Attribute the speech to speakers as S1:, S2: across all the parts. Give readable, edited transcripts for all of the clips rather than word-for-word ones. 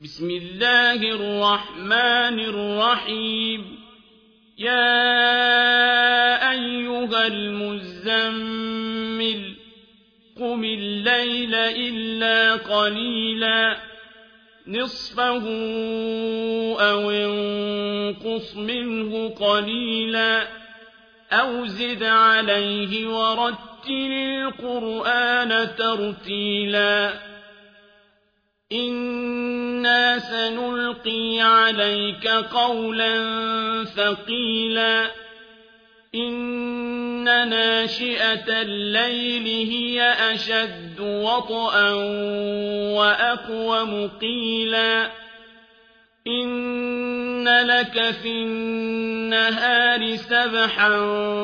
S1: بسم الله الرحمن الرحيم يا أيها المزمل قم الليل إلا قليلا نصفه أو انقص منه قليلا أو زد عليه ورتل القرآن ترتيلا إنا سنلقي عليك قولا ثقيلا إن ناشئة الليل هي أشد وطئا وأقوم قيلا إن لك في النهار سبحا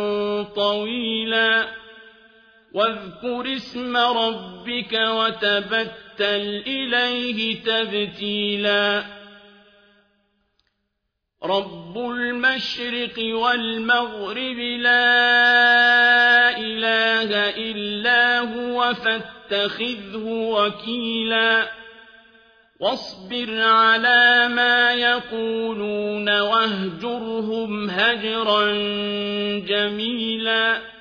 S1: طويلا واذكر اسم ربك وتبتل إليه تبتيلا رب المشرق والمغرب لا إله إلا هو فاتخذه وكيلا واصبر على ما يقولون واهجرهم هجرا جميلا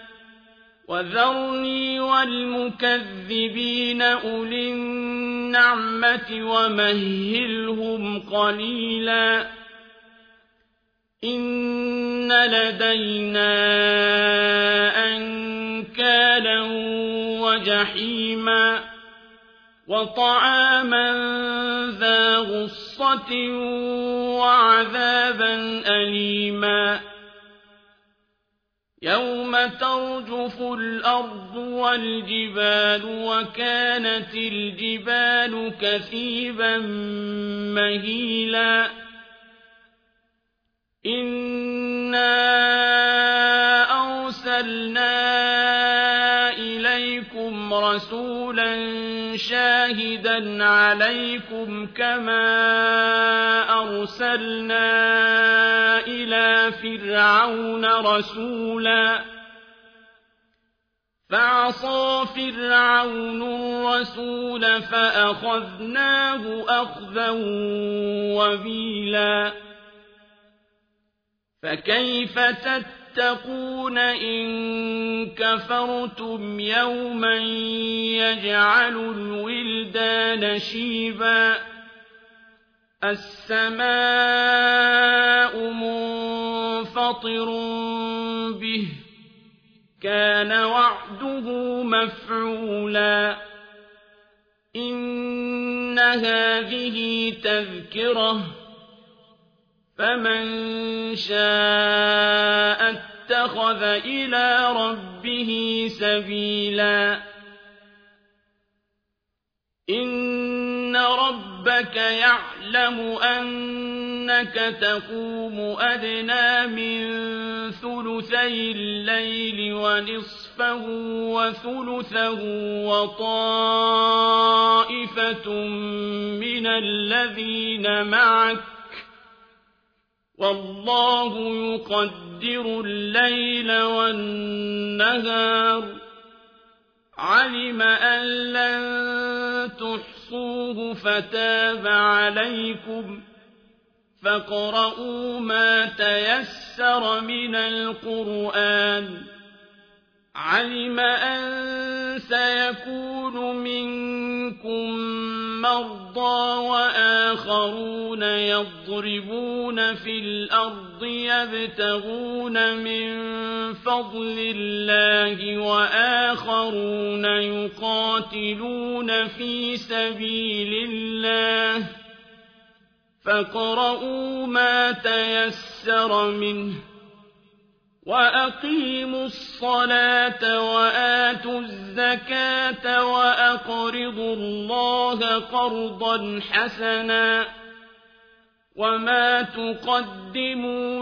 S1: وذرني والمكذبين أولي النعمة ومهلهم قليلا إن لدينا أنكالا وجحيما وطعاما ذا غصة وعذابا أليما يوم ترجف الأرض والجبال وكانت الجبال كثيبا مهيلا إنا أرسلنا إليكم رسولا شاهدا عليكم كما أرسلنا إلى فرعون رسولا فعصى فرعون الرسول فأخذناه أخذا وبيلا فكيف تتقون إن كفرتم يوما يجعل الولدان شيبا السماء منفطر به كان وعده مفعولا إن هذه تذكرة فمن شاء اتخذ إلى ربه سبيلا إن ربك يعلم أنك تقوم أدنى من ثلثي الليل ونصفه وثلثه وطائفة من الذين معك والله يقدر الليل والنهار علم أن لن تحصوه فتاب عليكم فاقرؤوا ما تيسر من القرآن علم أن سيكون منكم مرضى وآخرون يضربون في الأرض يبتغون من فضل الله وآخرون يقاتلون في سبيل الله فاقرؤوا ما تيسر منه وأقيموا الصلاة وآتوا الزكاة وأقرضوا الله قرضا حسنا وما تقدموا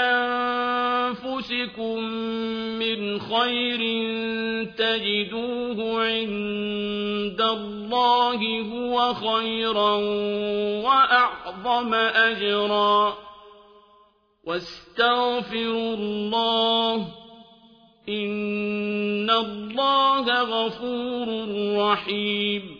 S1: لأنفسكم من خير تجدوه عند الله هو خيرا وأعظم أجرا واستغفروا الله إن الله غفور رحيم